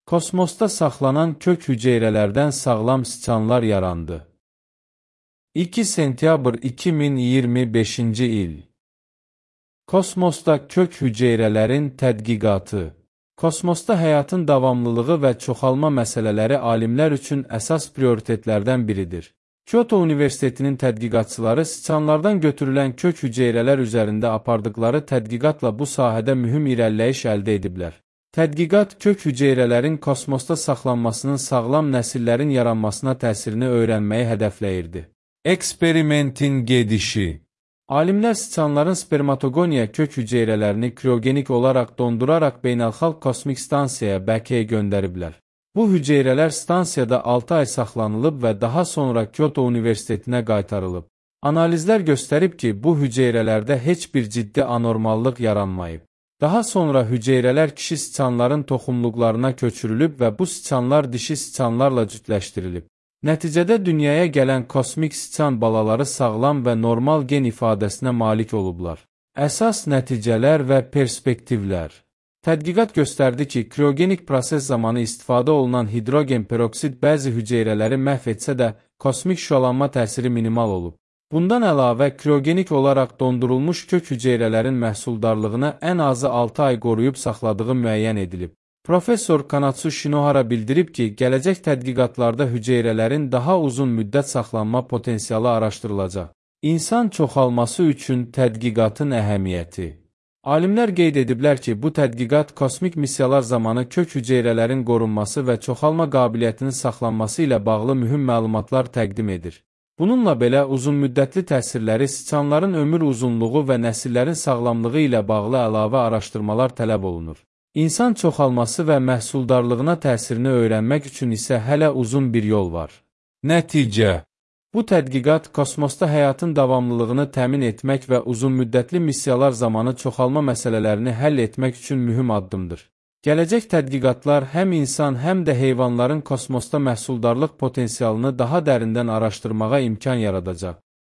Kosmosda saxlanan kök hüceyrələrdən sağlam siçanlar yarandı. 2 sentyabr 2025-ci il. Kosmosda kök hüceyrələrin tədqiqatı. Kosmosda həyatın davamlılığı və çoxalma məsələləri alimlər üçün əsas prioritetlərdən biridir. Kyoto Universitetinin tədqiqatçıları siçanlardan götürülən kök hüceyrələr üzərində apardıqları tədqiqatla bu sahədə mühüm irəliləyiş əldə ediblər. Tədqiqat kök hüceyrələrin kosmosda saxlanmasının sağlam nəsillərin yaranmasına təsirini öyrənməyi hədəfləyirdi. Eksperimentin gedişi. Alimlər siçanların spermatogoniya kök hüceyrələrini kriogenik olaraq donduraraq beynəlxalq kosmik stansiyaya Bəkəyə göndəriblər. Bu hüceyrələr stansiyada 6 ay saxlanılıb və daha sonra Kyoto Universitetinə qaytarılıb. Analizlər göstərib ki, bu hüceyrələrdə heç bir ciddi anormallıq yaranmayıb. Daha sonra hüceyrələr kişi siçanların toxumluqlarına köçürülüb və bu siçanlar dişi siçanlarla cütləşdirilib. Nəticədə dünyaya gələn kosmik siçan balaları sağlam və normal gen ifadəsinə malik olublar. Əsas nəticələr və perspektivlər. Tədqiqat göstərdi ki, kriogenik proses zamanı istifadə olunan hidrogen peroksid bəzi hüceyrələri məhv etsə də, kosmik şüalanma təsiri minimal olub. Bundan əlavə, kriogenik olaraq dondurulmuş kök hüceyrələrin məhsuldarlığını ən azı 6 ay qoruyub saxladığı müəyyən edilib. Professor Kanatsu Shinohara bildirib ki, gələcək tədqiqatlarda hüceyrələrin daha uzun müddət saxlanma potensialı araşdırılacaq. İnsan çoxalması üçün tədqiqatın əhəmiyyəti. Alimlər qeyd ediblər ki, bu tədqiqat kosmik missiyalar zamanı kök hüceyrələrin qorunması və çoxalma qabiliyyətinin saxlanması ilə bağlı mühüm məlumatlar təqdim edir. Bununla belə uzunmüddətli təsirləri, siçanların ömür uzunluğu və nəsillərin sağlamlığı ilə bağlı əlavə araşdırmalar tələb olunur. İnsan çoxalması və məhsuldarlığına təsirini öyrənmək üçün isə hələ uzun bir yol var. Nəticə. Bu tədqiqat kosmosda həyatın davamlılığını təmin etmək və uzunmüddətli missiyalar zamanı çoxalma məsələlərini həll etmək üçün mühüm addımdır. Gələcək tədqiqatlar həm insan, həm də heyvanların kosmosda məhsuldarlıq potensialını daha dərindən araşdırmağa imkan yaradacaq.